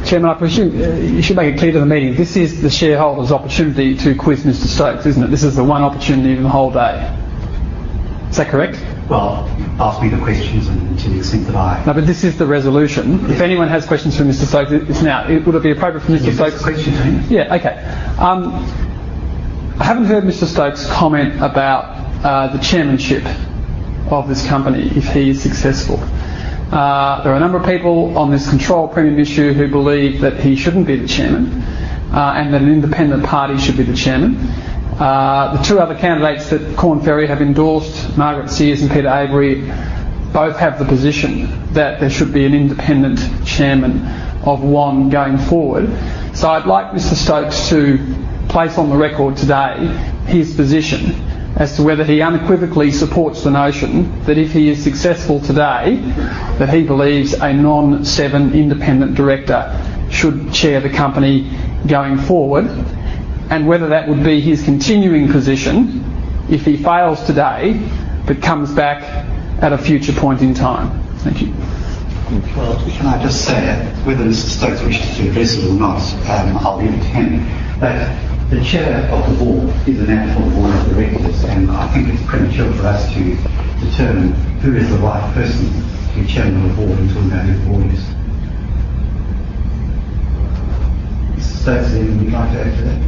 Chairman, I presume you should make it clear to the meeting, this is the shareholders' opportunity to quiz Mr Stokes, isn't it? This is the one opportunity in the whole day. Is that correct? Well, ask me the questions, and to the extent that I... No, but this is the resolution. Yes. If anyone has questions for Mr Stokes, it's now. Would it be appropriate for Mr Stokes? Question to him? Yeah, okay. I haven't heard Mr Stokes comment about the chairmanship of this company if he is successful. There are a number of people on this control premium issue who believe that he shouldn't be the chairman and that an independent party should be the chairman. The two other candidates that Korn Ferry have endorsed, Margaret Sears and Peter Avery, both have the position that there should be an independent chairman of WON going forward. So I'd like Mr Stokes to place on the record today his position as to whether he unequivocally supports the notion that if he is successful today, that he believes a non-7 independent director should chair the company going forward, and whether that would be his continuing position if he fails today but comes back at a future point in time. Thank you. Well, can I just say, whether Mr Stokes wishes to address it or not, I'll leave it to him, that the chair of the board is an act of the board of directors, and I think it's premature for us to determine who is the right person to be chairman of the board until we know who the board is. Mr Stokes, anything you'd like to add to that?